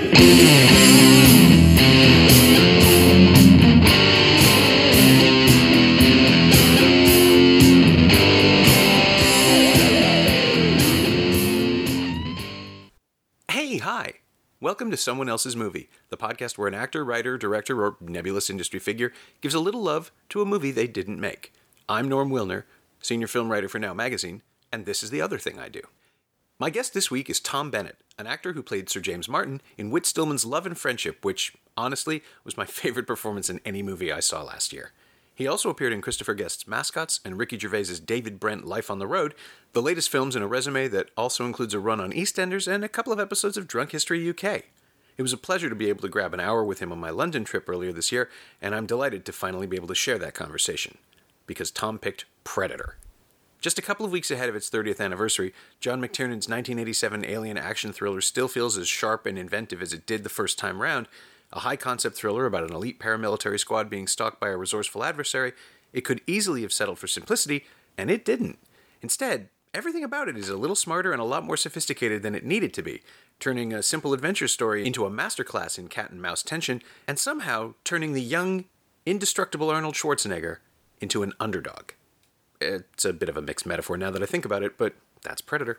Welcome to Someone Else's Movie, the podcast where an actor, writer, director, or nebulous industry figure gives a little love to a movie they didn't make. I'm Norm Wilner, senior film writer for Now Magazine, and this is the other thing I do. My guest this week is Tom Bennett, an actor who played Sir James Martin in Whit Stillman's Love and Friendship, which, honestly, was my favorite performance in any movie I saw last year. He also appeared in Christopher Guest's Mascots and Ricky Gervais's David Brent Life on the Road, the latest films in a resume that also includes a run on EastEnders and a couple of episodes of Drunk History UK. It was a pleasure to be able to grab an hour with him on my London trip earlier this year, and I'm delighted to finally be able to share that conversation. Because Tom picked Predator. Just a couple of weeks ahead of its 30th anniversary, John McTiernan's 1987 alien action thriller still feels as sharp and inventive as it did the first time round. A high-concept thriller about an elite paramilitary squad being stalked by a resourceful adversary, it could easily have settled for simplicity, and it didn't. Instead, everything about it is a little smarter and a lot more sophisticated than it needed to be, turning a simple adventure story into a masterclass in cat-and-mouse tension, and somehow turning the young, indestructible Arnold Schwarzenegger into an underdog. It's a bit of a mixed metaphor now that I think about it, but that's Predator.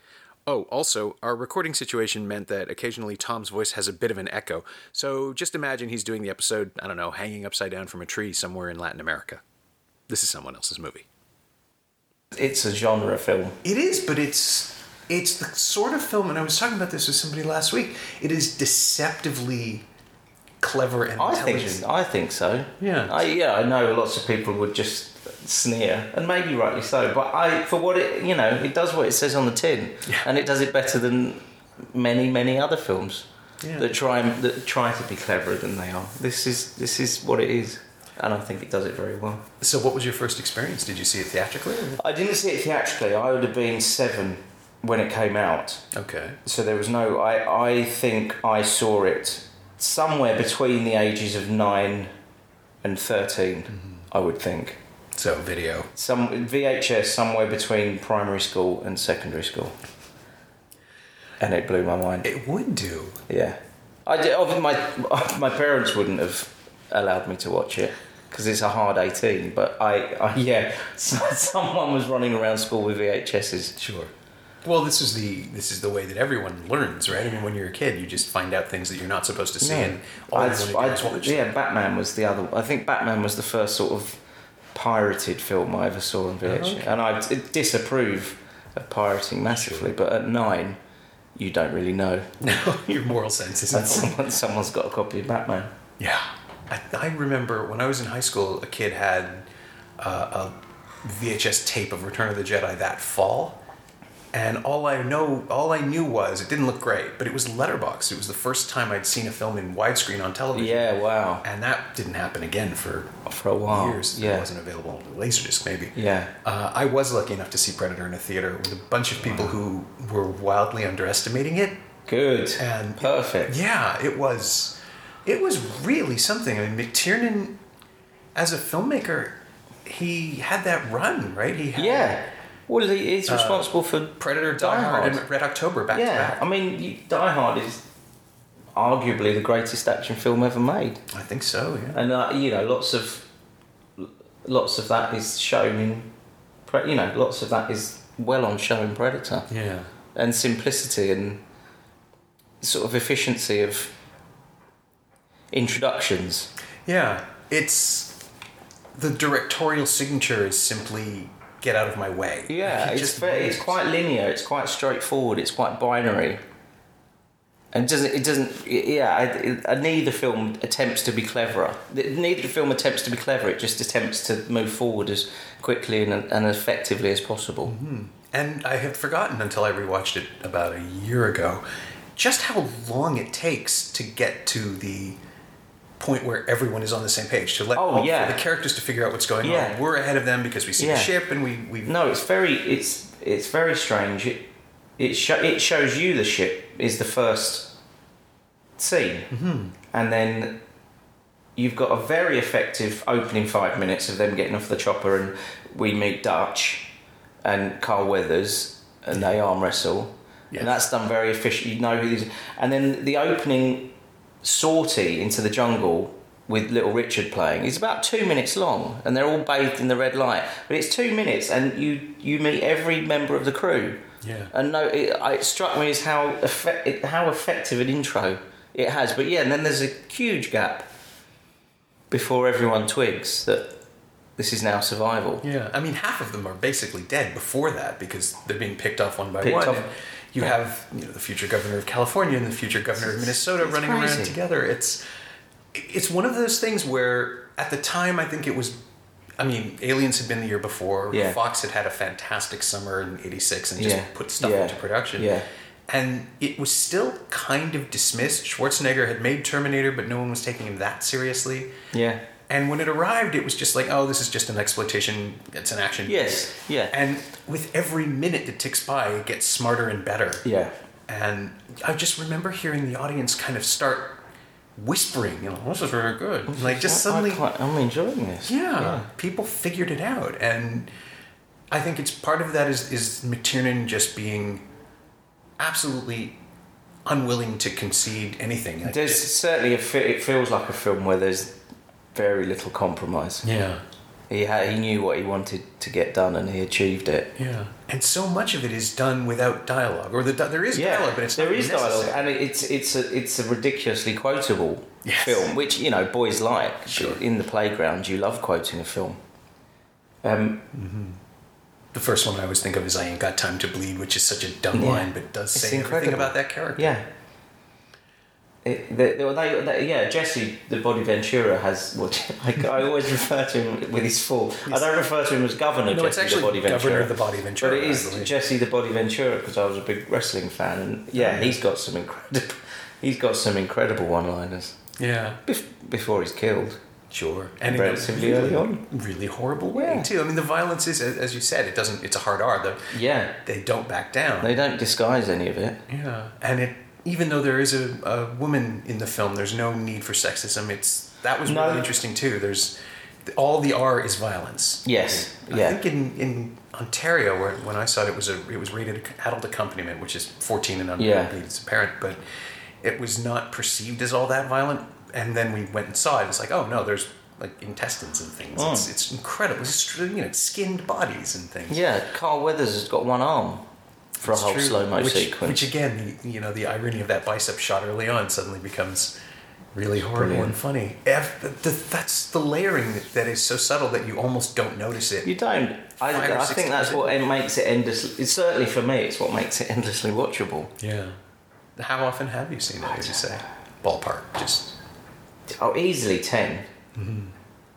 Oh, also, our recording situation meant that occasionally Tom's voice has a bit of an echo, so just imagine he's doing the episode, I don't know, hanging upside down from a tree somewhere in Latin America. This is Someone Else's Movie. It's a genre film. It is, but it's the sort of film, and I was talking about this with somebody last week, it is deceptively clever and intelligent. I think so. Yeah. I know lots of people would just sneer, and maybe rightly so, but for what it, it does what it says on the tin, and it does it better than many other films that try to be cleverer than they are. This is what it is, and I think it does it very well. So what was your first experience? Did you see it theatrically? I didn't see it theatrically. I would have been 7 when it came out. Okay. So there was no... I think I saw it somewhere between the ages of 9 and 13, I would think. So video. Some VHS somewhere between primary school and secondary school. And it blew my mind. It would do. Yeah. I did, my parents wouldn't have allowed me to watch it because it's a hard 18, but someone was running around school with VHSs. Sure. Well, this is the way that everyone learns, right? I mean, when you're a kid, you just find out things that you're not supposed to see, and Batman was the other. I think Batman was the first sort of pirated film I ever saw on VHS, and I disapprove of pirating massively. But at 9, you don't really know. No, your moral sense isn't. Someone's got a copy of Batman. Yeah, I remember when I was in high school, a kid had a VHS tape of Return of the Jedi that fall. And all I knew was it didn't look great, but it was letterboxed. It was the first time I'd seen a film in widescreen on television. Yeah, wow. And that didn't happen again for a while. Years. Yeah. It wasn't available on Laserdisc, maybe. Yeah. I was lucky enough to see Predator in a theater with a bunch of people who were wildly underestimating it. Good. And perfect. It was really something. I mean, McTiernan, as a filmmaker, he had that run, right? Well, he's responsible for Predator, Die Hard, and Red October back to back. I mean, Die Hard is arguably the greatest action film ever made. I think so, yeah. And lots of that is shown in, lots of that is well on show in Predator. Yeah. And simplicity and sort of efficiency of introductions. Yeah, it's the directorial signature is simply get out of my way. Yeah, it's quite linear. It's quite straightforward. It's quite binary. And neither film attempts to be cleverer. Neither film attempts to be clever. It just attempts to move forward as quickly and effectively as possible. Mm-hmm. And I had forgotten until I rewatched it about a year ago just how long it takes to get to the point where everyone is on the same page, to for the characters to figure out what's going on. We're ahead of them because we see the ship and we No, it's very strange. It shows you the ship is the first scene, and then you've got a very effective opening 5 minutes of them getting off the chopper, and we meet Dutch and Carl Weathers and they arm wrestle, Yes. And that's done very efficient. You know who these. And then the opening sortie into the jungle with Little Richard playing is about 2 minutes long, and they're all bathed in the red light. But it's 2 minutes, and you meet every member of the crew. Yeah. And no, it struck me as how effective an intro it has. But yeah, and then there's a huge gap before everyone twigs that this is now survival. Yeah, I mean, half of them are basically dead before that because they're being picked off one by Picked one. off. And you have the future governor of California and the future governor of Minnesota It's running crazy. around together. It's one of those things where at the time I think it was. I mean, Aliens had been the year before. Yeah. Fox had a fantastic summer in '86 and just put stuff Yeah. into production. Yeah. And it was still kind of dismissed. Schwarzenegger had made Terminator, but no one was taking him that seriously. Yeah. And when it arrived, it was just like, oh, this is just an exploitation. It's an action. Yes. Yeah. And with every minute that ticks by, it gets smarter and better. Yeah. And I just remember hearing the audience kind of start whispering, this is very good. Like just suddenly, I'm enjoying this. yeah, people figured it out. And I think it's part of that is McTiernan just being absolutely unwilling to concede anything. Like There's certainly it feels like a film where there's very little compromise. yeah. He knew what he wanted to get done, and he achieved it. Yeah, and so much of it is done without dialogue, or there is dialogue, but it's there not is dialogue, necessary. and it's a ridiculously quotable Yes. film, which boys like. Sure. In the playground, you love quoting a film. The first one I always think of is "I Ain't Got Time to Bleed," which is such a dumb Yeah. line, but does It's say everything incredible. about that character. Yeah. Jesse, the Body Ventura has. I always refer to him with his full. I don't refer to him as Governor No, it's Jesse actually the Body Ventura. Governor of the Body Ventura. But it I is believe. Jesse the Body Ventura because I was a big wrestling fan, and he's got some incredible. He's got some incredible one-liners Yeah, before he's killed. sure, and Relatively in a early on. really horrible way Yeah. too. I mean, the violence is, as you said, it doesn't. It's a hard R. Yeah, They don't back down. they don't disguise any of it. Yeah, and even though there is a woman in the film, there's no need for sexism. That was No. really interesting too. There's all the R is violence. Yes, I yeah. think in Ontario, when I saw it, it was rated adult accompaniment, which is 14 and under. Yeah. It's apparent, but it was not perceived as all that violent. And then we went and saw it. It's like, oh no, there's like intestines and things. Oh. It's incredible. It's skinned bodies and things. Yeah, Carl Weathers has got one arm for a It's whole true. slow-mo sequence. Which again, the irony of that bicep shot early on suddenly becomes really horrible Brilliant. and funny. That's the layering that is so subtle that you almost don't notice it. You don't. Five or I six think that's times what makes it endlessly. It's certainly for me. It's what makes it endlessly watchable. Yeah. How often have you seen it? Would you say? Ballpark, just. Easily 10. Mm-hmm.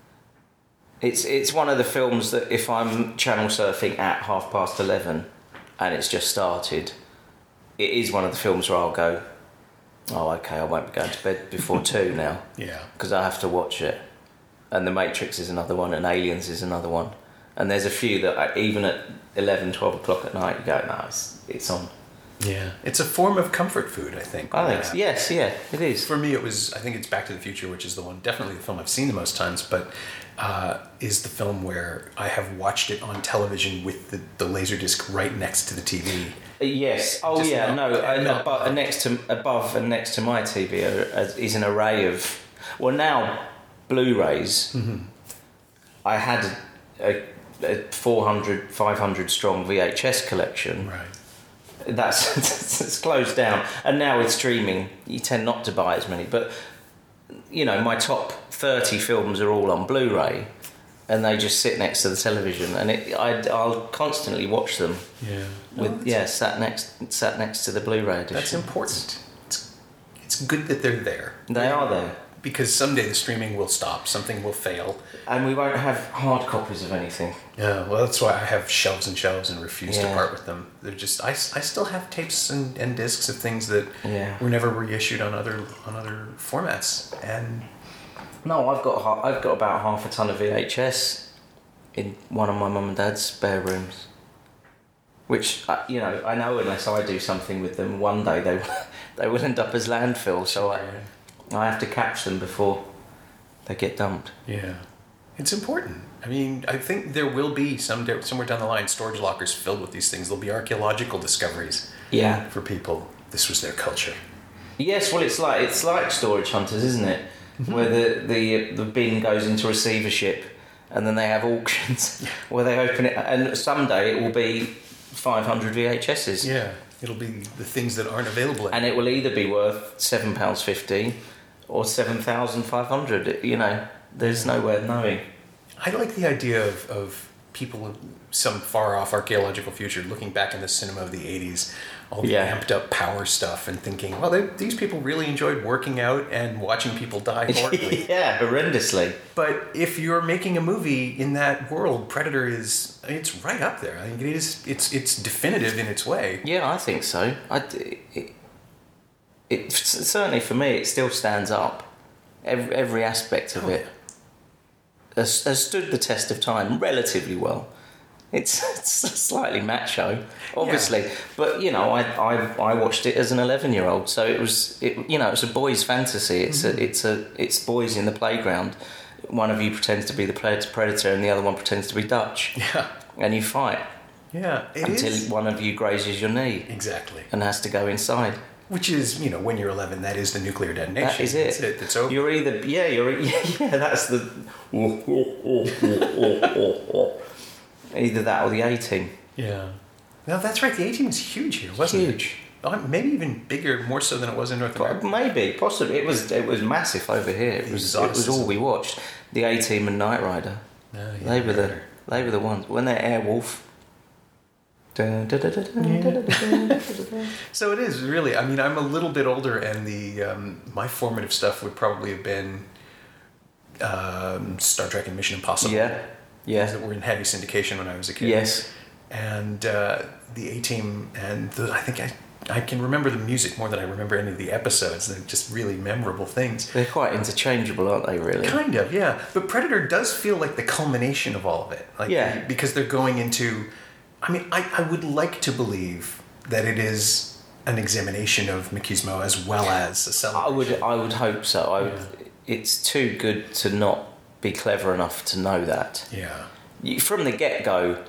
It's one of the films that if I'm channel surfing at 11:30 and it's just started, it is one of the films where I'll go, oh okay, I won't be going to bed before 2 now Yeah. because I have to watch it. And The Matrix is another one, and Aliens is another one. And there's a few that even at 11, 12 o'clock at night you go, no, it's on. Yeah. It's a form of comfort food, I think. I think so. Yes, yeah, it is. For me, I think it's Back to the Future, which is definitely the film I've seen the most times, but is the film where I have watched it on television with the Laserdisc right next to the TV. Yes. Oh, Just yeah. not- No. not- Above and next to my TV is an array of. Well, now Blu-rays. Mm-hmm. I had a 400, 500 strong VHS collection. Right. That's it's closed down, and now with streaming, you tend not to buy as many. But my top 30 films are all on Blu-ray, and they just sit next to the television, and I'll constantly watch them. Yeah. Sat next to the Blu-ray edition. That's important. It's good that they're there. They are there, Because someday the streaming will stop. Something will fail. and we won't have hard copies of anything. Yeah, well, that's why I have shelves and shelves and refuse to Yeah. part with them. They're just I still have tapes and discs of things that Yeah. were never reissued on other formats. And No, I've got about half a ton of VHS in one of my mum and dad's spare rooms. Which I know unless I do something with them, one day they will end up as landfill. So I have to catch them before they get dumped. yeah, it's important. I mean, I think there will be somewhere down the line storage lockers filled with these things. There'll be archaeological discoveries. Yeah. For people, this was their culture. Yes, well, it's like Storage Hunters, isn't it? Mm-hmm. Where the bin goes into receivership, and then they have auctions where they open it, and someday it will be 500 VHSs. Yeah, it'll be the things that aren't available anymore. And it will either be worth £7.50 or 7,500. You know, there's no way of knowing. I like the idea of people, some far-off archaeological future, looking back in the cinema of the 80s, all the amped-up power stuff, and thinking, well, these people really enjoyed working out and watching people die horribly. Yeah, horrendously. But if you're making a movie in that world, Predator it's right up there. I mean, it's definitive in its way. Yeah, I think so. It certainly, for me, it still stands up. Every aspect of it has stood the test of time relatively well. It's slightly macho, obviously, but you know, I watched it as an 11-year-old, so it's a boy's fantasy. It's boys in the playground. One of you pretends to be the predator, and the other one pretends to be Dutch. Yeah, and you fight. Yeah, until one of you grazes your knee. Exactly, and has to go inside. Which is, you know, when you're 11, that is the nuclear detonation. That is it. That's it. That's over. You're either that's the either that or the A-Team. Yeah. No, that's right. The A-Team was huge here, wasn't it? Huge. Maybe even bigger, more so than it was in North America. Maybe, possibly. It was massive over here. It was all we watched. The A-Team and Knight Rider. Oh, yeah, they were the ones when they're Airwolf. So it is really. I mean, I'm a little bit older, and my formative stuff would probably have been Star Trek and Mission Impossible. Yeah. That were in heavy syndication when I was a kid. Yes. And the A-Team, and I think I can remember the music more than I remember any of the episodes. They're just really memorable things. They're quite interchangeable, aren't they, really? Kind of, yeah. But Predator does feel like the culmination of all of it. Because they're going into... I mean, I would like to believe that it is an examination of machismo as well as a celebration. I would hope so. It's too good to not be clever enough to know that. Yeah. From the get-go,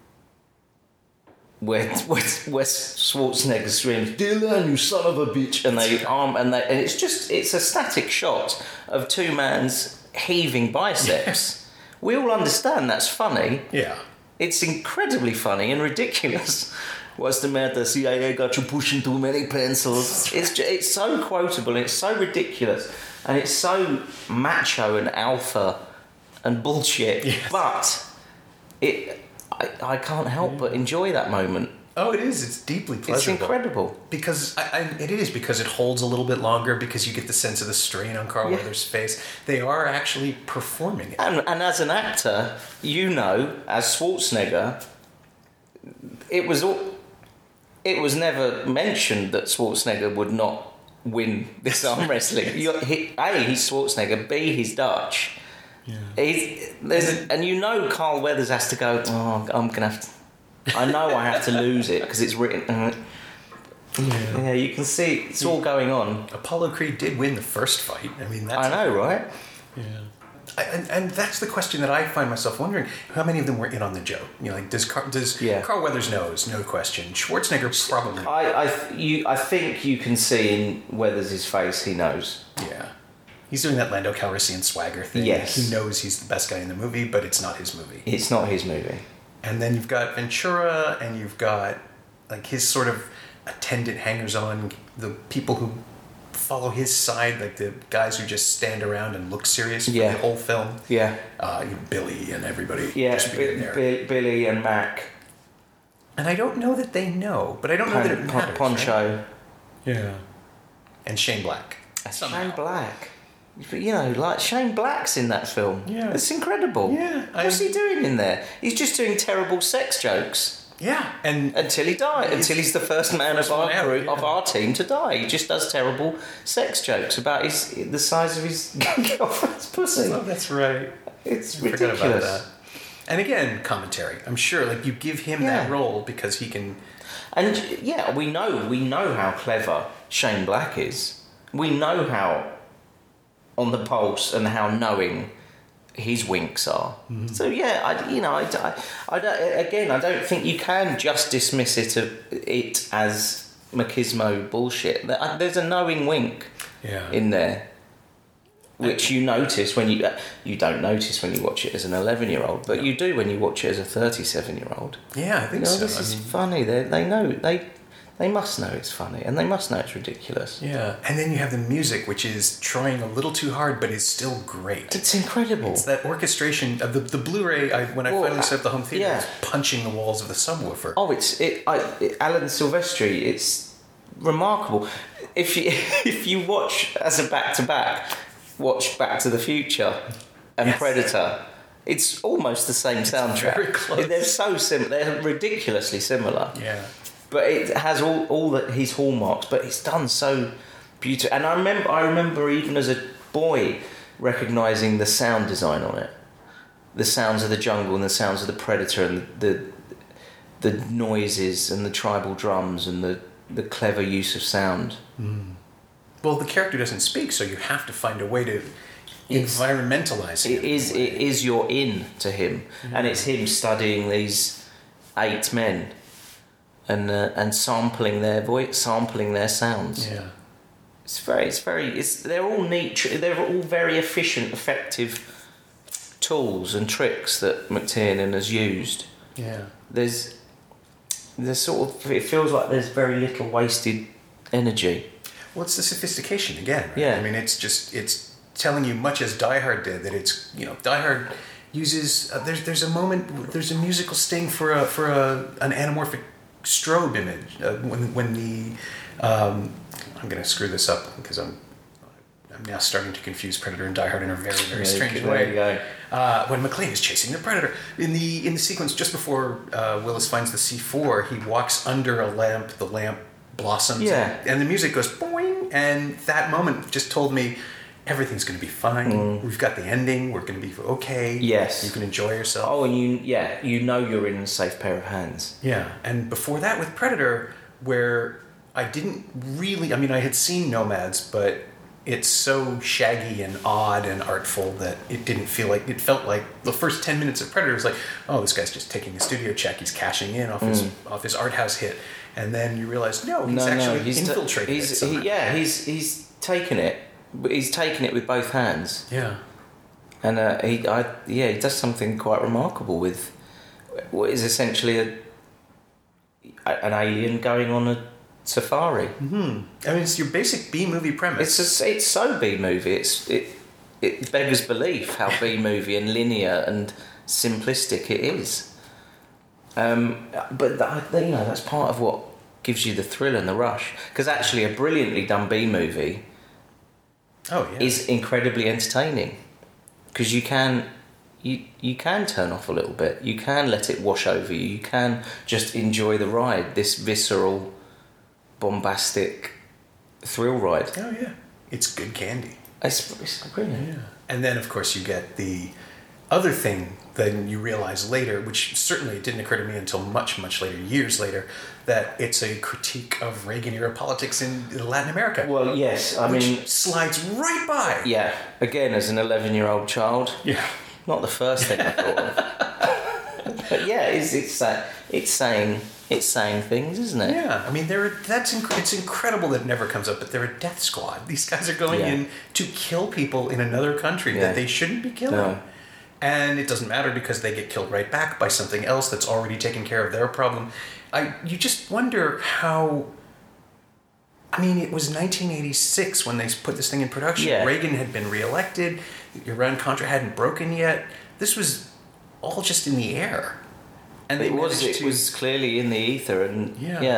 where Schwarzenegger screams, "Dylan, you son of a bitch," and it's a static shot of two mans heaving biceps. We all understand that's funny. Yeah. It's incredibly funny and ridiculous. What's the matter? CIA got you pushing too many pencils. It's so quotable and it's so ridiculous and it's so macho and alpha and bullshit. Yes. But I can't help but enjoy that moment. Oh, it is. It's deeply pleasurable. It's incredible. Because because it holds a little bit longer, because you get the sense of the strain on Carl Weathers' face. They are actually performing it. And as an actor, as Schwarzenegger, it was never mentioned that Schwarzenegger would not win this arm wrestling. A, he's Schwarzenegger, B, he's Dutch. Yeah. And Carl Weathers has to go, I'm going to have to... I know I have to lose it because it's written. Yeah, you can see it's all going on. Apollo Creed did win the first fight. I mean, I know, right? Yeah. And that's the question that I find myself wondering: how many of them were in on the joke? You know, like does Carl Weathers knows? No question. Schwarzenegger probably. I think you can see in Weathers' face he knows. Yeah. He's doing that Lando Calrissian swagger thing. Yes. He knows he's the best guy in the movie, but it's not his movie. It's not his movie. And then you've got Ventura, and you've got like his sort of attendant hangers-on, the people who follow his side, like the guys who just stand around and look serious for the whole film. Yeah. Billy and everybody. Yeah, Billy and Mac. And I don't know that they know, but I don't know that it matters. Poncho. Right? Yeah. And Shane Black. Shane Black. Like Shane Black's in that film. Yeah. It's incredible. Yeah. What's he doing in there? He's just doing terrible sex jokes. Yeah. And until he died. Until he's the first man of our team to die. He just does terrible sex jokes about the size of his girlfriend's pussy. Oh, that's right. It's ridiculous. Forgot about that. And again, commentary. I'm sure, like, you give him that role because he can... And, we know how clever Shane Black is. We know how on the pulse and how knowing his winks are. So yeah, I don't think you can just dismiss it as machismo bullshit. There's a knowing wink in there, which you notice when you don't notice when you watch it as an 11-year-old, but you do when you watch it as a 37-year-old. Yeah, I think so. This is funny. They know they must know it's funny, and they must know it's ridiculous. Yeah, and then you have the music, which is trying a little too hard, but is still great. It's incredible. It's that orchestration of the Blu-ray. When I finally set up the home theater, it's punching the walls of the subwoofer. Oh, Alan Silvestri. It's remarkable. If you watch as a back-to-back, watch Back to the Future and Predator. It's almost the same soundtrack. Very close. They're so similar. They're ridiculously similar. Yeah. But it has all his hallmarks, but it's done so beautifully. And I remember even as a boy recognising the sound design on it, the sounds of the jungle and the sounds of the predator and the noises and the tribal drums and the clever use of sound. Well, the character doesn't speak, so you have to find a way to environmentalize him. It is your in to him, and it's him studying these 8 men. And sampling their voice, sampling their sounds. Yeah, they're all neat. They're all very efficient, effective tools and tricks that McTiernan has used. Yeah, there's sort of, it feels like there's very little wasted energy. Well, it's the sophistication again. Right? Yeah, I mean, it's telling you much as Die Hard did that it's Die Hard uses there's a moment, there's a musical sting for an anamorphic strobe image when the I'm going to screw this up because I'm now starting to confuse Predator and Die Hard in a very, very strange way. When McClane is chasing the Predator in the sequence just before Willis finds the C4, he walks under a lamp. The lamp blossoms, and the music goes boing. And that moment just told me everything's going to be fine. We've got the ending. We're going to be okay. Yes. You can enjoy yourself. Oh, and you know you're in a safe pair of hands. Yeah. And before that with Predator, where I didn't really... I mean, I had seen Nomads, but it's so shaggy and odd and artful that it didn't feel like... It felt like the first 10 minutes of Predator was like, oh, this guy's just taking a studio check. He's cashing in off his art house hit. And then you realize, he's actually infiltrated it somehow. He's taken it. But he's taken it with both hands. Yeah. And he does something quite remarkable with what is essentially an alien going on a safari. Mm-hmm. I mean, it's your basic B-movie premise. It's so B-movie. It beggars belief how B-movie and linear and simplistic it is. But that's part of what gives you the thrill and the rush. Because actually, a brilliantly done B-movie is incredibly entertaining, because you can turn off a little bit, you can let it wash over you, you can just enjoy the ride, this visceral, bombastic thrill ride. Oh yeah, it's good candy. It's brilliant. Yeah. And then of course you get the other thing that you realize later, which certainly didn't occur to me until much, much later, years later, that it's a critique of Reagan-era politics in Latin America. Well, yes, I mean... slides right by. Yeah, again, as an 11-year-old child. Yeah. Not the first thing I thought of. But yeah, it's saying things, isn't it? Yeah, I mean, it's incredible that it never comes up, but they're a death squad. These guys are going in to kill people in another country that they shouldn't be killing. No. And it doesn't matter because they get killed right back by something else that's already taken care of their problem. You just wonder how... I mean, it was 1986 when they put this thing in production. Yeah. Reagan had been reelected. Iran-Contra hadn't broken yet. This was all just in the air. And it was clearly in the ether, and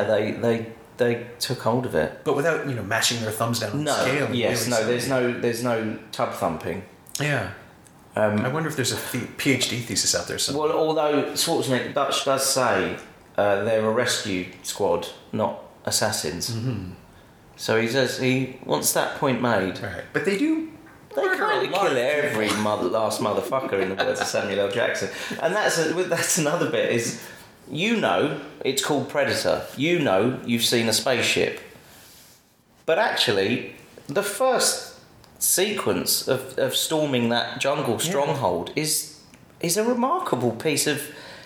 they took hold of it. But without, mashing their thumbs down on the scale. Yes, really there's no tub thumping. Yeah. I wonder if there's a PhD thesis out there somewhere. Well, although Schwarzenegger Dutch does say they're a rescue squad, not assassins. Mm-hmm. So he wants that point made. Right. But they do. They kind of kill every last motherfucker, in the words of Samuel L. Jackson. And that's another bit is, it's called Predator. You've seen a spaceship. But actually, the first sequence of storming that jungle stronghold is a remarkable piece of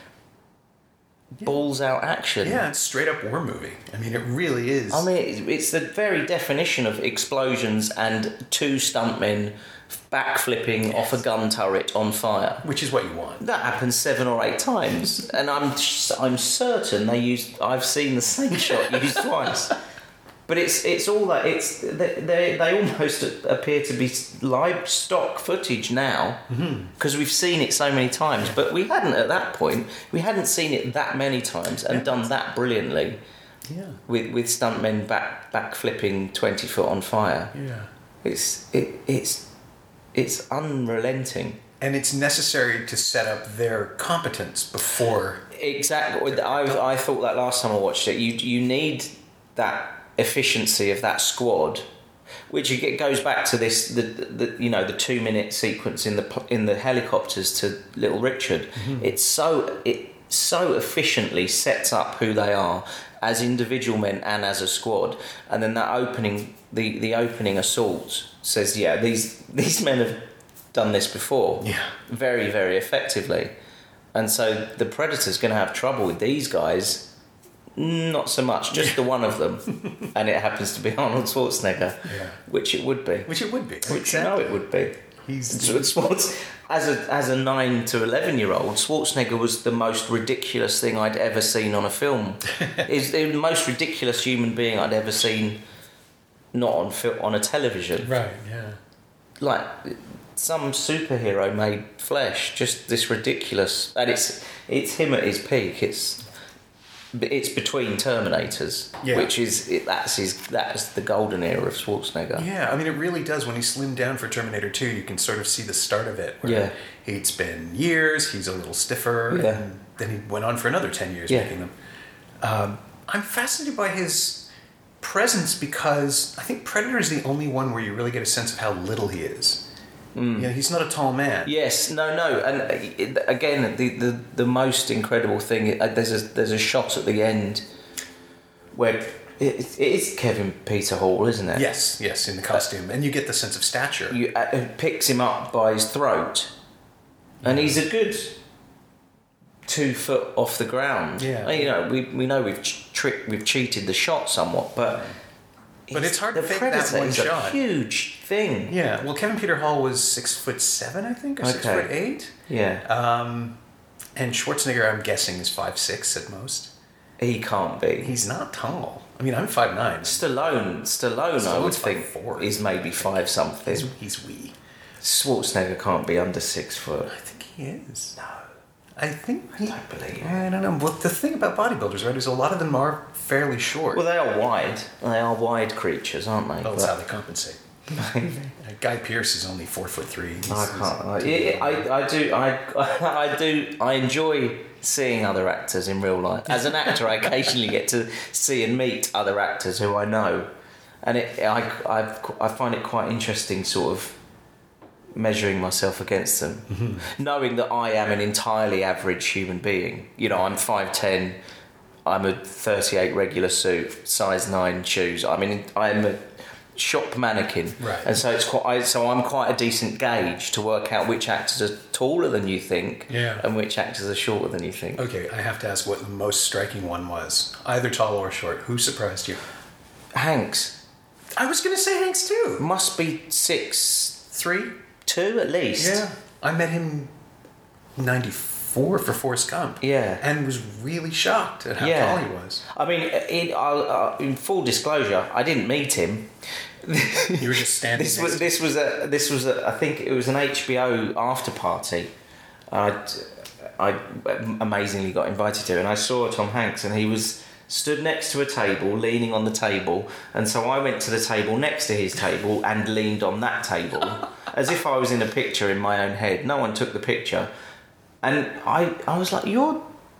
balls out action. Yeah, it's straight up war movie. I mean, it really is. I mean, it's the very definition of explosions and two stuntmen backflipping off a gun turret on fire. Which is what you want. That happens 7 or 8 times, and I'm certain I've seen the same shot used twice. But it's all that they almost appear to be live stock footage now because we've seen it so many times. But we hadn't at that point. We hadn't seen it that many times and done that brilliantly. Yeah. With stuntmen back flipping 20 foot on fire. Yeah. It's unrelenting. And it's necessary to set up their competence before. Exactly. I thought that last time I watched it. You need that efficiency of that squad, which goes back to the 2-minute sequence in the helicopters to Little Richard. It so efficiently sets up who they are as individual men and as a squad, and then that opening the opening assault says, these men have done this before, very, very effectively, and so the Predator's going to have trouble with these guys. Not so much, just the one of them, and it happens to be Arnold Schwarzenegger, which it would be. Which it would be. Which you know it would be. As a 9 to 11-year-old, Schwarzenegger was the most ridiculous thing I'd ever seen on a film. He's the most ridiculous human being I'd ever seen, not on a television. Right. Yeah. Like some superhero made flesh, just this ridiculous, and it's him at his peak. It's between Terminators, which is that's the golden era of Schwarzenegger. Yeah, I mean, it really does. When he slimmed down for Terminator 2, you can sort of see the start of it. Where it's been years, he's a little stiffer, and then he went on for another 10 years making them. I'm fascinated by his presence because I think Predator is the only one where you really get a sense of how little he is. He's not a tall man. Yes, no, and again, the most incredible thing. There's a shot at the end where it is Kevin Peter Hall, isn't it? Yes, in the costume, and you get the sense of stature. It picks him up by his throat, and he's a good 2 foot off the ground. Yeah, we know we've cheated the shot somewhat, but it's hard to fake Predator that one is shot. A huge thing. Yeah. Well, Kevin Peter Hall was 6'7", I think, or 6'8". Yeah. And Schwarzenegger, I'm guessing, is 5'6" at most. He can't be. He's not tall. I mean, I'm 5'9". Stallone, I would think, 5'4". is maybe 5 something. He's wee. Schwarzenegger can't be under 6 foot. I think he is. No. I think I don't believe it. I don't know. Well, the thing about bodybuilders, right, is a lot of them are fairly short. Well, they are wide. They are wide creatures, aren't they? Well, that's how they compensate. Guy Pearce is only 4'3". I enjoy seeing other actors in real life. As an actor, I occasionally get to see and meet other actors who I know, and I find it quite interesting, sort of measuring myself against them, knowing that I am an entirely average human being. I'm 5'10", I'm a 38 regular suit, size 9 shoes. I mean, I'm a shop mannequin, right? And so I'm quite a decent gauge to work out which actors are taller than you think, and which actors are shorter than you think. Okay, I have to ask what the most striking one was, either tall or short. Who surprised you? Hanks. I was going to say Hanks too. Must be 6'3", 2 at least. Yeah, I met him 94 for Forrest Gump. Yeah, and was really shocked at how tall he was. I mean, in full disclosure, I didn't meet him. You were just standing. This was I think it was an HBO after party. I amazingly got invited to, and I saw Tom Hanks, and he was stood next to a table, leaning on the table, and so I went to the table next to his table and leaned on that table, as if I was in a picture in my own head. No one took the picture, and I was like, you're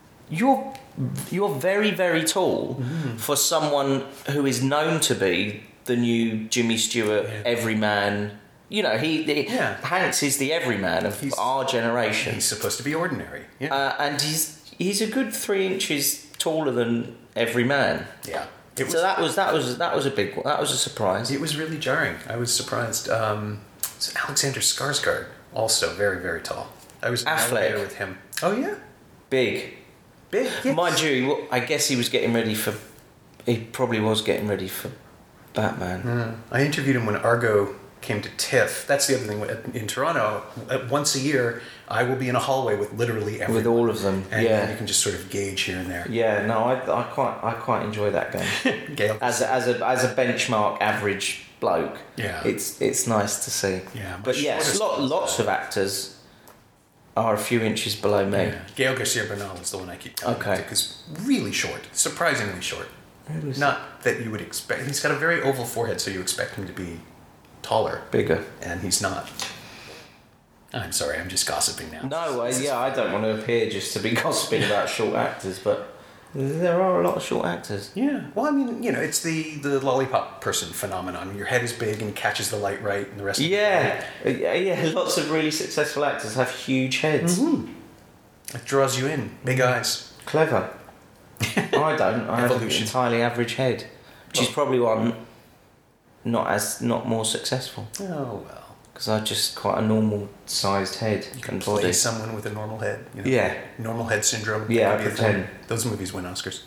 very, very tall for someone who is known to be the new Jimmy Stewart everyman. Hanks is the everyman of our generation. He's supposed to be ordinary. Yeah. And he's a good 3 inches taller than every man. Yeah. So that was a big one. That was a surprise. It was really jarring. I was surprised. It's Alexander Skarsgård, also very, very tall. I was Affleck with him. Oh yeah, big. yes. Mind you, I guess he was getting ready for. He probably was getting ready for Batman. I interviewed him when Argo came to TIFF. That's the other thing in Toronto. Once a year, I will be in a hallway with literally everyone. With all of them, and yeah. you can just sort of gauge here and there. Yeah, no, I quite enjoy that game. Gail. as a benchmark average bloke, Yeah. it's nice to see. Yeah, but yes, lots of actors are a few inches below me. Yeah. Gail Garcia Bernal is the one I keep telling Okay. because really short, surprisingly short. Not that you would expect. He's got a very oval forehead, so you expect him to be taller, Bigger. and he's not. I'm sorry, I'm just gossiping now. No, I don't want to appear just to be gossiping about short actors, but there are a lot of short actors. Yeah. Well, I mean, it's the lollipop person phenomenon. Your head is big and catches the light right, and the rest. Yeah, lots of really successful actors have huge heads. Mm-hmm. It draws you in. Big eyes. Clever. I don't. I have an entirely average head, which is probably why I'm not more successful. Oh well. Because I just quite a normal sized head You can and play body. someone with a normal head. Yeah. Normal head syndrome. Yeah, That would be I a thing. pretend. Those movies win Oscars.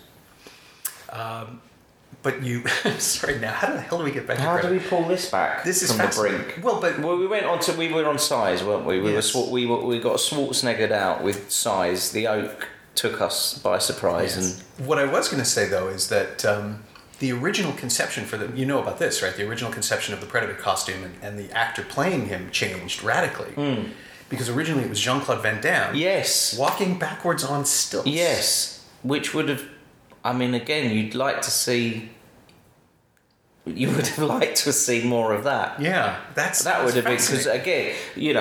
But you. Sorry. Now, how the hell do we get back? How to do we pull this back This is from the fascinating. brink? Well, but we were on Size, weren't we? Yes. We got Schwarzeneggered out with Size. The Oak took us by surprise, yes. What I was going to say though is that the original conception for about this, right? The original conception of the Predator costume and the actor playing him changed radically. Because originally it was Jean-Claude Van Damme. Yes. Walking backwards on stilts. Yes, which would have. I mean, again, you'd like to see. You would have liked to see more of that. Yeah, That would have been because again,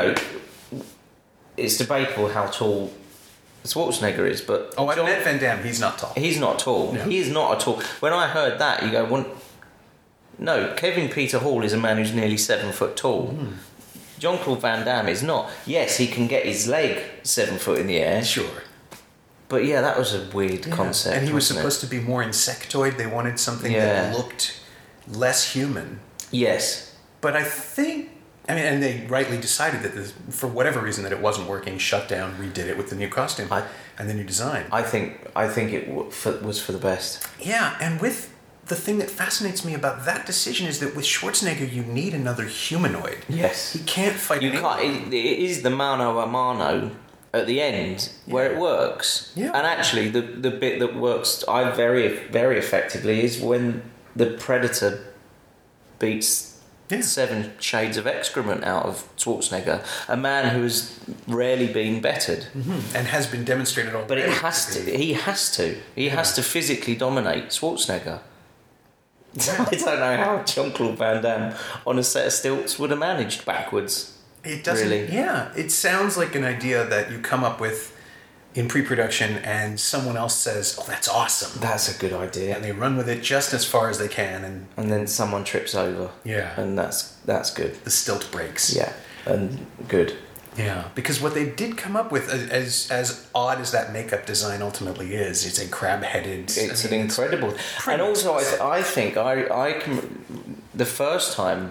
it's debatable how tall Schwarzenegger is, but I met Van Damme. He's not tall. He's not tall. No. He is not at all. When I heard that, you go, well, no, Kevin Peter Hall is a man who's nearly 7 foot tall. Jean-Claude Van Damme is not. Yes, he can get his leg 7 foot in the air. Sure. But yeah, that was a weird concept. And he was wasn't supposed to be more insectoid. They wanted something that looked less human. Yes. But I think, and they rightly decided that for whatever reason that it wasn't working, shut down, redid it with the new costume and the new design. I think it was for the best. Yeah, and with the thing that fascinates me about that decision is that with Schwarzenegger you need another humanoid. Yes. He can't fight. You can't. It is the mano a mano at the end where it works. Yeah. And actually, the bit that works very very effectively is when the Predator beats 7 shades of excrement out of Schwarzenegger, a man who has rarely been bettered, and has been demonstrated already. but he has to physically dominate Schwarzenegger. I don't know how Jean-Claude Van Damme on a set of stilts would have managed backwards. It doesn't. Really. Yeah, it sounds like an idea that you come up with in pre-production, and someone else says, "Oh, that's awesome." That's a good idea. And they run with it just as far as they can, And then someone trips over. Yeah. And that's good. the stilt breaks. Yeah. And good. Yeah, because what they did come up with, as odd as that makeup design ultimately is, it's a crab-headed. It's an incredible. And also, I think I can. The first time,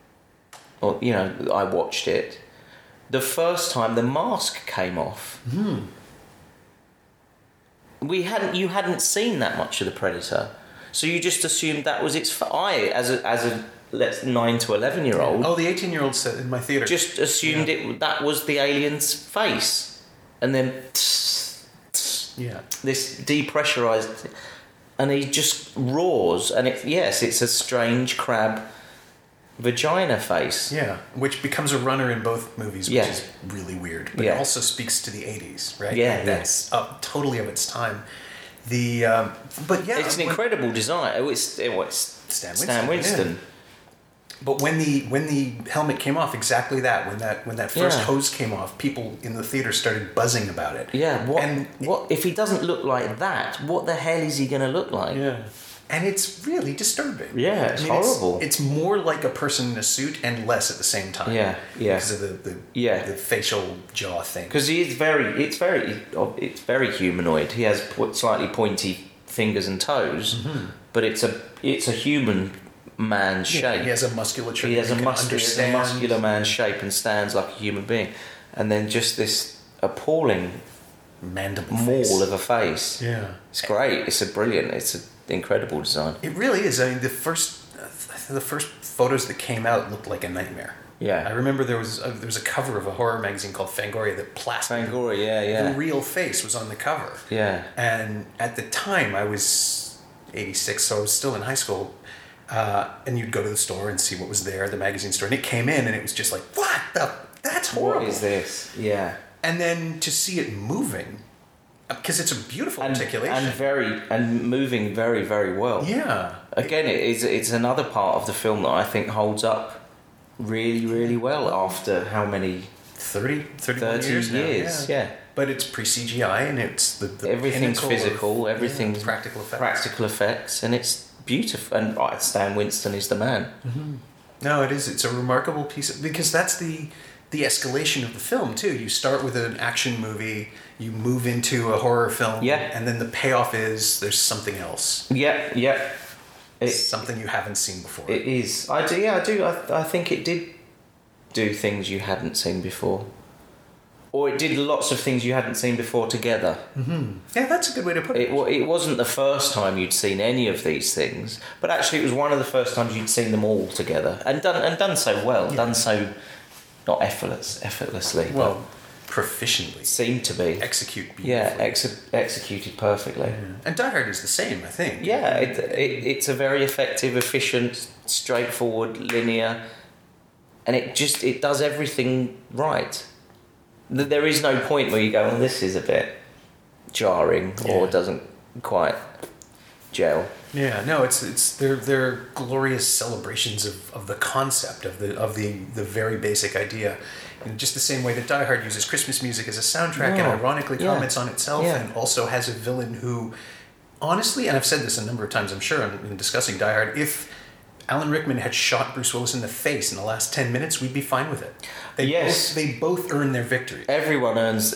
I watched it. The first time the mask came off. You hadn't seen that much of the Predator, so you just assumed that was its. As a 9 to 11-year-old. Oh, the 18-year-old said in my theater. Just assumed that was the alien's face, and then this depressurized, and he just roars, and it's a strange crab vagina face. Yeah, which becomes a runner in both movies, which is really weird, but it also speaks to the 80s, right? Yeah, that's totally of its time. It's an incredible design. It's Stan Winston. Yeah. But when the helmet came off, exactly that. When that first hose came off, people in the theater started buzzing about it. Yeah. What if he doesn't look like that? What the hell is he going to look like? Yeah. And it's really disturbing. Yeah, it's horrible. It's more like a person in a suit and less at the same time. Yeah. Because of the facial jaw thing. Because it's very humanoid. He has slightly pointy fingers and toes, but it's a human man's shape. He has a musculature. He has that a you can understand. muscular man's shape and stands like a human being, and then just this appalling mandible maul face. of a face. Yeah, It's great. It's an incredible design. it really is. I mean, the first photos that came out looked like a nightmare. Yeah. I remember there was a cover of a horror magazine called Fangoria that plastered. Fangoria, The real face was on the cover. Yeah. And at the time, I was 86, so I was still in high school. And you'd go to the store and see what was there, the magazine store, and it came in, and it was just like, what the? That's horrible. What is this? Yeah. And then to see it moving, because it's a beautiful articulation. And moving very, very well. Yeah. Again, it's another part of the film that I think holds up really, really well after how many 31 years now. years, yeah. But it's pre-CGI, and it's the everything's pinnacle physical, of, everything's practical effects, and it's beautiful. And Stan Winston is the man. Mm-hmm. No, it is. It's a remarkable piece because that's the escalation of the film too. You start with an action movie, you move into a horror film, and then the payoff is there's something else. Yeah. It's something you haven't seen before. It is. I do. I think it did do things you hadn't seen before. Or it did lots of things you hadn't seen before together. Mm-hmm. Yeah, that's a good way to put it. It wasn't the first time you'd seen any of these things, but actually it was one of the first times you'd seen them all together and done so well, done so not effortlessly. Well, proficiently. Seemed to be. Execute beautifully. Yeah, executed perfectly. Yeah. And Die Hard is the same, I think. Yeah, it's a very effective, efficient, straightforward, linear, and it does everything right. There is no point where you go, well, this is a bit jarring or doesn't quite gel. Yeah, no, they're glorious celebrations of the concept of the very basic idea, in just the same way that Die Hard uses Christmas music as a soundtrack and ironically comments on itself, and also has a villain who, honestly, and I've said this a number of times, I'm sure, in discussing Die Hard, if Alan Rickman had shot Bruce Willis in the face in the last 10 minutes, we'd be fine with it. They both earn their victory. Everyone earns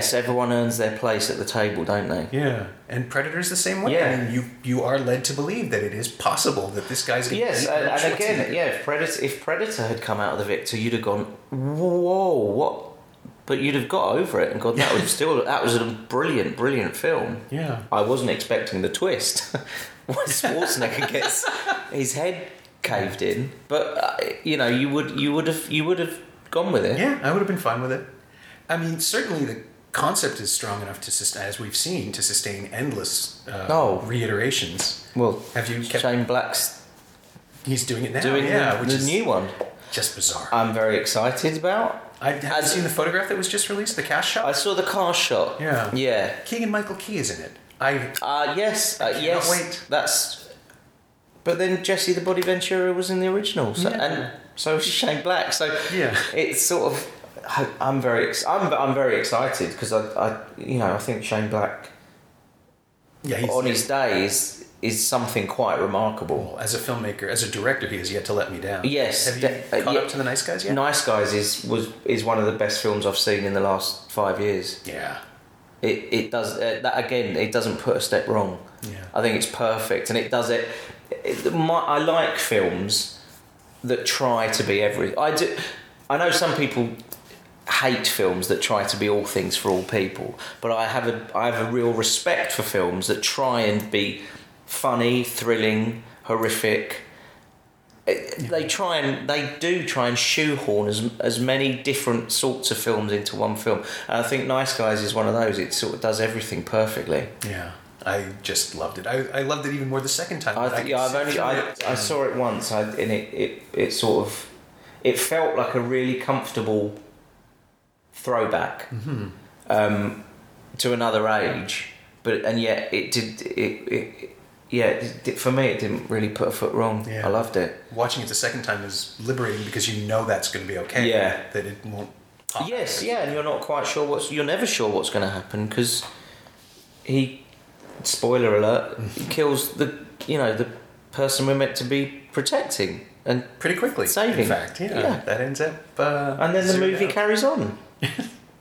their place at the table, don't they? Yeah, and Predator's the same way. Yeah. I mean, you are led to believe that it is possible that this guy's going to Yes, and again, if Predator had come out of the victor, you'd have gone, whoa, what? But you'd have got over it and gone, that was a brilliant film. Yeah. I wasn't expecting the twist. When Schwarzenegger gets his head caved in, but you would have gone with it. Yeah, I would have been fine with it. I mean, certainly the concept is strong enough to sustain, as we've seen, to sustain endless reiterations. Well, have you kept Shane Black's? He's doing it now. Doing which the is new one. Just bizarre. I'm very excited about. Have you seen the photograph that was just released? The cast shot. I saw the cast shot. Yeah. Keegan-Michael Key is in it. Yes. Wait. But then Jesse the Body Ventura was in the original, and so was Shane Black. So it's sort of. I'm very excited because I think Shane Black. Yeah, on his day is something quite remarkable. As a filmmaker, as a director, he has yet to let me down. Yes. Have you caught up to The Nice Guys yet? Nice Guys is one of the best films I've seen in the last 5 years. Yeah. It does that again. It doesn't put a step wrong. Yeah. I think it's perfect, and it does it. I like films that try to be everything. I know some people hate films that try to be all things for all people, but I have a real respect for films that try and be funny, thrilling, horrific. They do try and shoehorn as many different sorts of films into one film, and I think Nice Guys is one of those. It sort of does everything perfectly. Yeah, I just loved it. I loved it even more the second time. I saw it once, and it sort of felt like a really comfortable throwback to another age, and yet it did. For me, it didn't really put a foot wrong. Yeah. I loved it. Watching it the second time is liberating because you know that's going to be okay. Yeah. That it won't pop. Yes, and you're not quite sure you're never sure what's going to happen because spoiler alert, he kills the person we're meant to be protecting and pretty quickly saving. In fact, that ends up. And then the movie carries on.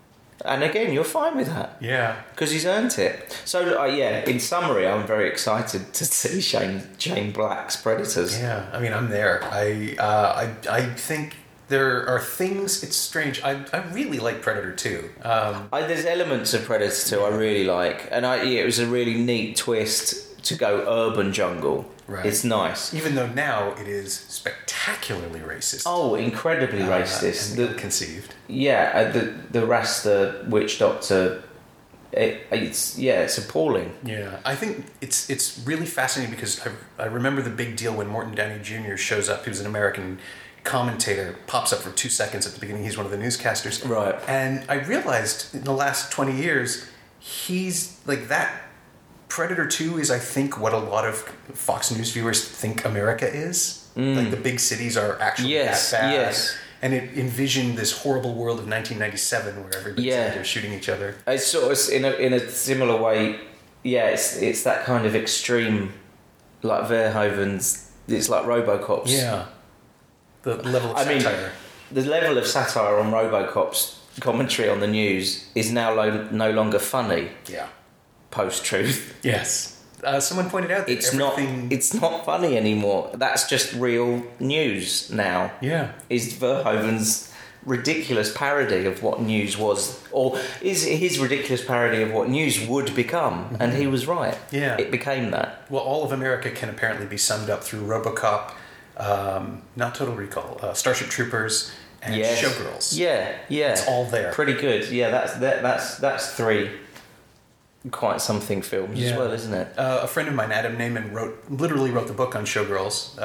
And again, you're fine with that. Yeah. Because he's earned it. So, in summary, I'm very excited to see Shane Black's Predators. Yeah, I mean, I'm there. I think there are things. It's strange. I really like Predator 2. There's elements of Predator 2 I really like, and it was a really neat twist to go urban jungle. Right. It's nice, even though now it is spectacularly racist. Oh, incredibly racist. And conceived. Yeah, the Rasta witch doctor. It's appalling. Yeah, I think it's really fascinating because I remember the big deal when Morton Downey Jr. shows up. He was an American commentator, pops up for 2 seconds at the beginning. He's one of the newscasters. Right. And I realized in the last 20 years, he's like that. Predator 2 is, I think, what a lot of Fox News viewers think America is. Like the big cities are actually that bad. Yes. And it envisioned this horrible world of 1997 where everybody's out there shooting each other. It's sort of in a similar way. Yeah, it's that kind of extreme, like Verhoeven's. It's like RoboCop's. Yeah. The level of satire. The level of satire on RoboCop's commentary on the news is now no longer funny. Yeah. Post-truth. Yes. Someone pointed out that it's not funny anymore. That's just real news now. Yeah. Is Verhoeven's ridiculous parody of what news was, or is his ridiculous parody of what news would become? Mm-hmm. And he was right. Yeah. It became that. Well, all of America can apparently be summed up through RoboCop, not Total Recall, Starship Troopers, and Showgirls. Yeah. It's all there. Pretty good. Yeah, that's 3 quite something films as well, isn't it? A friend of mine, Adam Naiman, literally wrote the book on Showgirls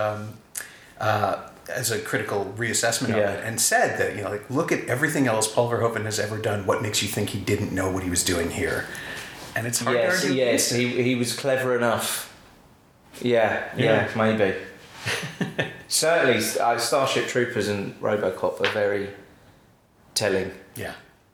as a critical reassessment of it, and said that look at everything else Paul Verhoeven has ever done. What makes you think he didn't know what he was doing here? And it's hard to argue. Yes, he was clever enough. Yeah, maybe. Certainly, Starship Troopers and RoboCop are very telling. Yeah.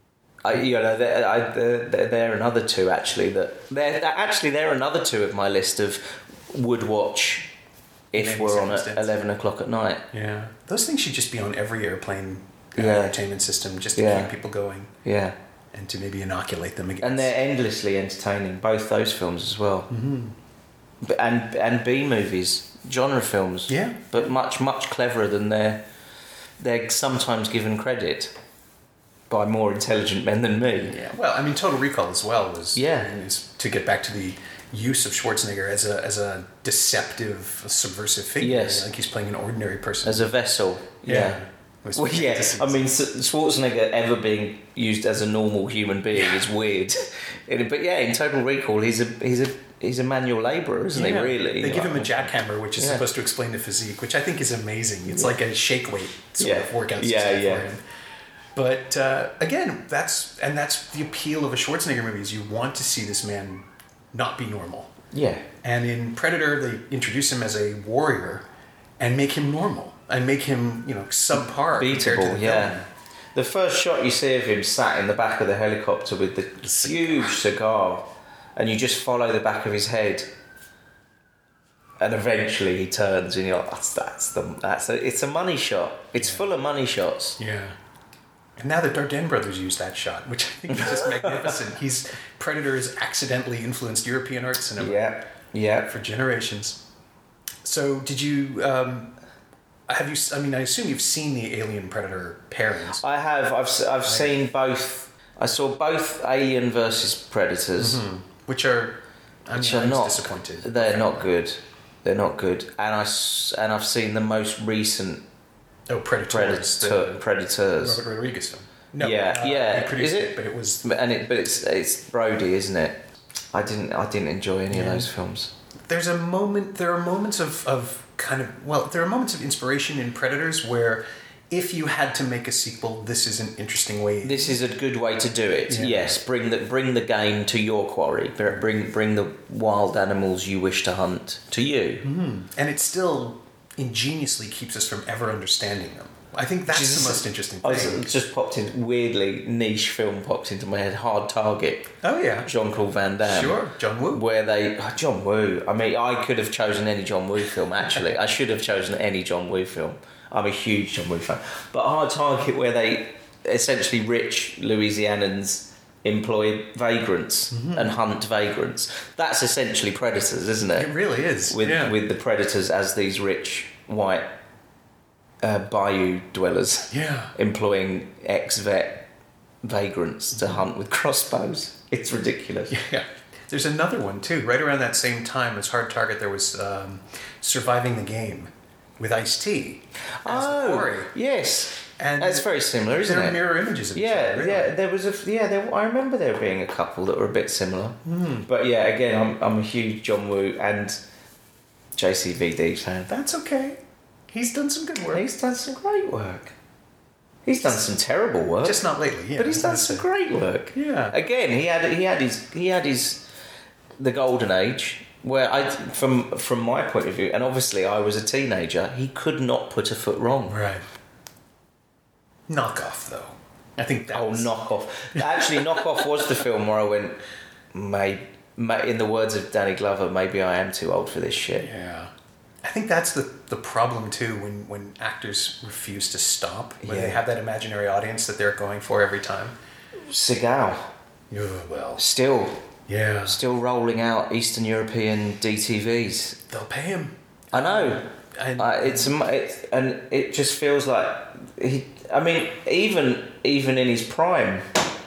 They're another 2 actually. They're another 2 of my list of would watch if we're on at 11 o'clock at night. Yeah, those things should just be on every airplane entertainment system, just to keep people going. Yeah, and to maybe inoculate them against. And they're endlessly entertaining. Both those films as well. Mm-hmm. And B movies, genre films. Yeah, but much cleverer than they're sometimes given credit by more intelligent men than me. Yeah, well, I mean, Total Recall as well is to get back to the use of Schwarzenegger as a deceptive, subversive figure. Yes, like he's playing an ordinary person as a vessel. Yeah. Well, yeah. I mean, Schwarzenegger ever being used as a normal human being is weird. But yeah, in Total Recall, he's a manual labourer, isn't he? Really, they give him a jackhammer, which is supposed to explain the physique, which I think is amazing. It's like a shake weight sort of workout system for him. But again, that's the appeal of a Schwarzenegger movie, is you want to see this man not be normal. Yeah. And in Predator, they introduce him as a warrior and make him normal and make him, subpar, beatable. Yeah. The first shot you see of him sat in the back of the helicopter with the huge cigar, and you just follow the back of his head, and eventually he turns, and you're like, it's a money shot. It's full of money shots. Yeah. And now the Dardenne brothers use that shot, which I think is just magnificent. Predator has accidentally influenced European art cinema. Yeah. For generations. So, did you? I assume you've seen the Alien Predator pairings. I have. I've seen both. I saw both Alien versus Predators, which are not disappointed. They're not good. They're not good. And I've seen the most recent. Oh, Predators. Predators. Robert Rodriguez film. No, he produced it, but it was. But it's Brody, isn't it? I didn't enjoy any of those films. There are moments of inspiration in Predators where, if you had to make a sequel, this is an interesting way. This is a good way to do it. Yeah. Yes, bring the game to your quarry. Bring the wild animals you wish to hunt to you. Mm-hmm. And it still ingeniously keeps us from ever understanding them. I think that's the most interesting thing. It just popped in, weirdly, niche film popped into my head, Hard Target. Oh, yeah. Jean-Claude Van Damme. Sure, John Woo. John Woo. I mean, I could have chosen any John Woo film, actually. I should have chosen any John Woo film. I'm a huge John Woo fan. But Hard Target, where they, essentially rich Louisianans employ vagrants and hunt vagrants. That's essentially Predators, isn't it? It really is. With the Predators as these rich white bayou dwellers employing ex-vet vagrants to hunt with crossbows. It's ridiculous. Yeah. There's another one too. Right around that same time as Hard Target, there was Surviving the Game with Ice-T as the quarry. Yes. And that's very similar, isn't they're it? mirror images of each other. Really. Yeah. There was I remember there being a couple that were a bit similar. But yeah, again, I'm a huge John Woo and JCVD fan. That's okay. He's done some good work. He's done some great work. He's done some terrible work. Just not lately, yeah. But he's done some great work. Yeah. Again, he had his the golden age where from my point of view, and obviously I was a teenager, he could not put a foot wrong. Right. Knockoff, though. I think that was... Knockoff. Actually, Knockoff was the film where I went, in the words of Danny Glover, maybe I am too old for this shit. Yeah. I think that's the problem, too, when actors refuse to stop, when they have that imaginary audience that they're going for every time. Seagal. Yeah, well... Still rolling out Eastern European DTVs. They'll pay him. I know. And it just feels like even in his prime,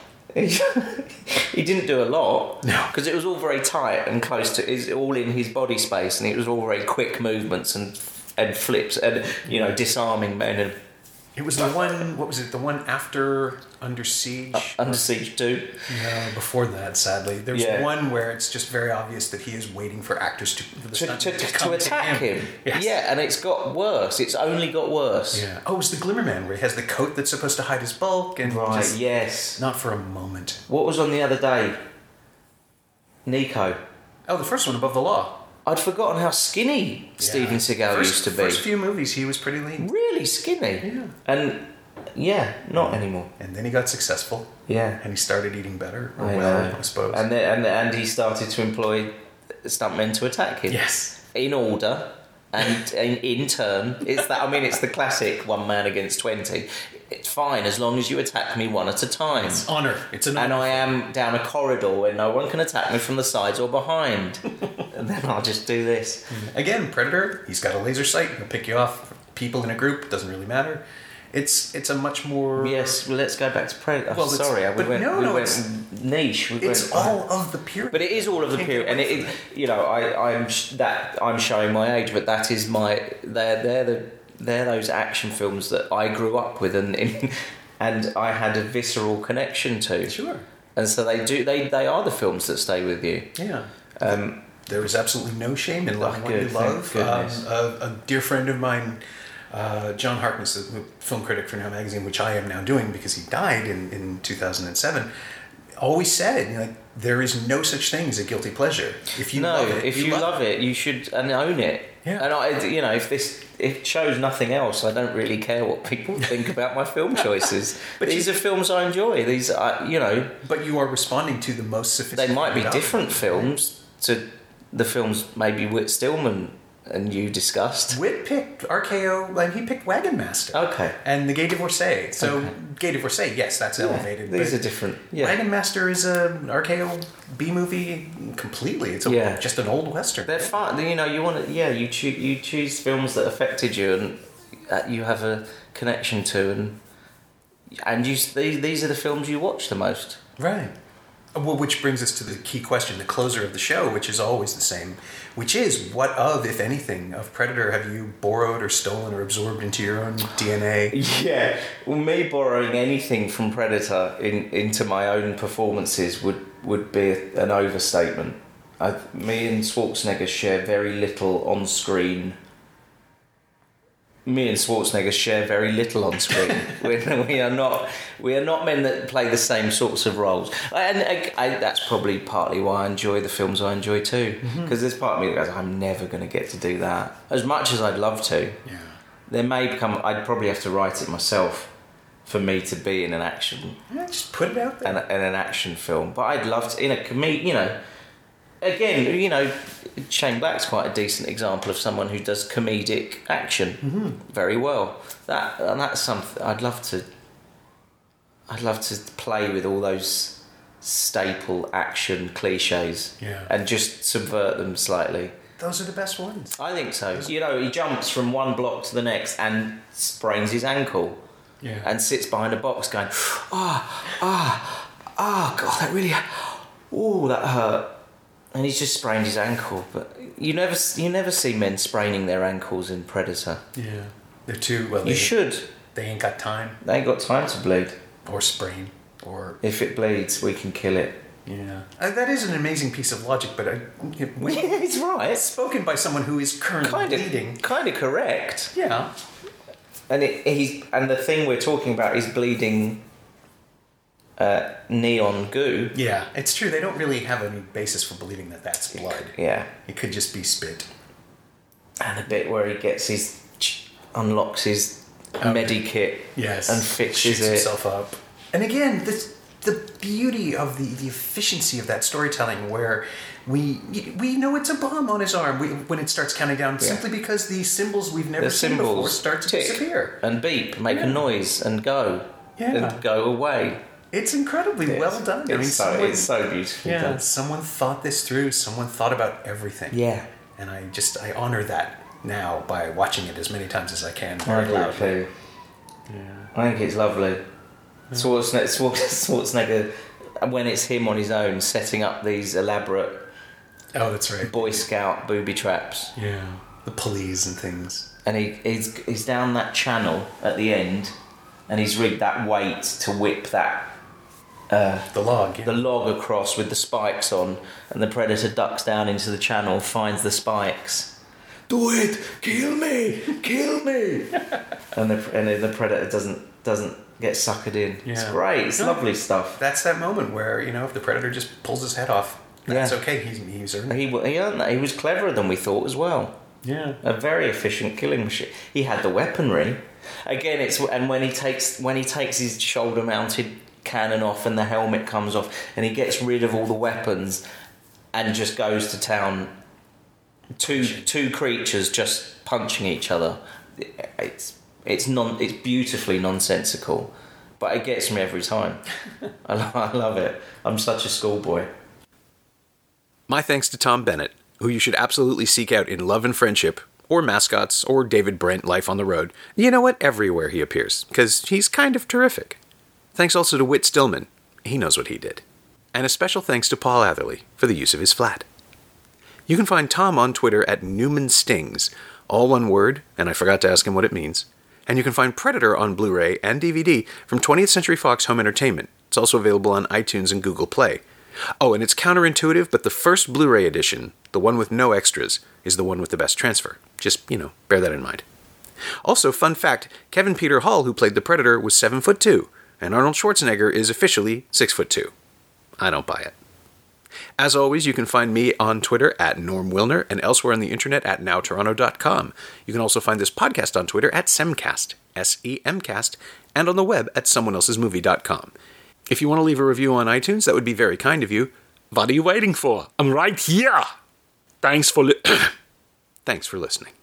he didn't do a lot. No, because it was all very tight and close to. It's all in his body space, and it was all very quick movements and flips and disarming men. And it was the one. What was it? The one after Under Siege. Under Siege 2. No, before that. Sadly, there's one where it's just very obvious that he is waiting for actors to attack him. Yes. Yeah, and it's got worse. It's only got worse. Yeah. Oh, it was the Glimmer Man where he has the coat that's supposed to hide his bulk and yes. Not for a moment. What was on the other day? Nico. Oh, the first one, Above the Law. I'd forgotten how skinny Steven Seagal used to be. First few movies, he was pretty lean. Really skinny. Yeah. And not anymore. And then he got successful. Yeah. And he started eating better. I suppose. And he started to employ stuntmen to attack him. Yes. In order. And in turn, it's the classic 1 man against 20. It's fine as long as you attack me one at a time. It's honor. It's an honor. And I am down a corridor where no one can attack me from the sides or behind. And then I'll just do this. Again, Predator, he's got a laser sight. He'll pick you off. People in a group, doesn't really matter. It's a much more... Yes, well, let's go back to Predator. Well, sorry, we went niche. It's all of the period. But it is all of the period, and I'm showing my age, but that is they're those action films that I grew up with, and I had a visceral connection to. Sure. And so they are the films that stay with you. Yeah. There is absolutely no shame in loving what you love. A dear friend of mine, John Harkness, the film critic for Now Magazine, which I am now doing because he died in 2007, always said, there is no such thing as a guilty pleasure. If you love it, if you love it, you should own it. Yeah. And if it shows nothing else, I don't really care what people think about my film choices. But these are films I enjoy. These are, But you are responding to the most sophisticated. They might be different films to the films maybe Whit Stillman and you discussed. Whit picked RKO, and he picked Wagon Master. Okay. And The Gay Divorcee. So, Gay Divorcee, yes, that's elevated. These are different. Yeah. Wagon Master is an RKO B movie completely. It's just an old Western. They're fun. You want to, you choose films that affected you and you have a connection to, and these are the films you watch the most. Right. Well, which brings us to the key question, the closer of the show, which is always the same, which is, what of, if anything, of Predator have you borrowed or stolen or absorbed into your own DNA? Yeah, well, me borrowing anything from Predator into my own performances would be an overstatement. Me and Schwarzenegger share very little on screen. Me and Schwarzenegger share very little on screen. we are not men that play the same sorts of roles, and that's probably partly why I enjoy the films I enjoy too. Because there's part of me that goes, I'm never going to get to do that as much as I'd love to. Yeah. There may become. I'd probably have to write it myself for me to be in an action. Yeah, just put it out there. And an action film, but I'd love to in a comedy. Again, Shane Black's quite a decent example of someone who does comedic action very well. That's something I'd love to play with all those staple action cliches and just subvert them slightly. Those are the best ones. I think so. You know, he jumps from one block to the next and sprains his ankle. Yeah. And sits behind a box going, God, that really, that hurt. And he's just sprained his ankle. But you never see men spraining their ankles in Predator. Yeah. They're too, well, you should. They ain't got time. They ain't got time to bleed. Or sprain. Or if it bleeds, we can kill it. Yeah. That is an amazing piece of logic, but it's right. Spoken by someone who is currently bleeding. Kind of correct. Yeah. And the thing we're talking about is bleeding neon goo. Yeah, it's true. They don't really have any basis for believing that that's blood. Yeah. It could just be spit. And the bit where he unlocks his medikit and fixes it. Himself up. And again, the beauty of the efficiency of that storytelling where we know it's a bomb on his arm when it starts counting down simply because the symbols we've never seen before start to disappear. And beep, make a noise and go. And go away. It's incredibly well done. It's so beautiful. Yeah, someone thought this through. Someone thought about everything. Yeah. And I honor that now by watching it as many times as I can. Very loudly. Yeah. I think it's lovely. Schwarzenegger, when it's him on his own, setting up these elaborate that's right. Boy Scout booby traps. Yeah. The pulleys and things. And he's down that channel at the end, and he's rigged that weight to whip that the log across with the spikes on, and the Predator ducks down into the channel, finds the spikes. Do it! Kill me! and the Predator doesn't get suckered in. Yeah. It's great. It's lovely stuff. That's that moment where, if the Predator just pulls his head off, that's okay. He's earned it. He earned that. He was cleverer than we thought as well. Yeah. A very efficient killing machine. He had the weaponry. Again, when he takes his shoulder-mounted cannon off and the helmet comes off and he gets rid of all the weapons and just goes to town. Two creatures just punching each other. It's beautifully nonsensical, but it gets me every time. I love it. I'm such a schoolboy. My thanks to Tom Bennett, who you should absolutely seek out in Love and Friendship, or Mascots, or David Brent, Life on the Road. You know what? Everywhere he appears, because he's kind of terrific. Thanks also to Whit Stillman. He knows what he did. And a special thanks to Paul Atherley for the use of his flat. You can find Tom on Twitter at Newman Stings, all one word, and I forgot to ask him what it means. And you can find Predator on Blu-ray and DVD from 20th Century Fox Home Entertainment. It's also available on iTunes and Google Play. Oh, and it's counterintuitive, but the first Blu-ray edition, the one with no extras, is the one with the best transfer. Just, bear that in mind. Also, fun fact, Kevin Peter Hall, who played the Predator, was 7'2", and Arnold Schwarzenegger is officially 6'2". I don't buy it. As always, you can find me on Twitter at Norm Wilner and elsewhere on the internet at nowtoronto.com. You can also find this podcast on Twitter at Semcast, S-E-M-Cast, and on the web at someoneelsesmovie.com. If you want to leave a review on iTunes, that would be very kind of you. What are you waiting for? I'm right here! Thanks for listening.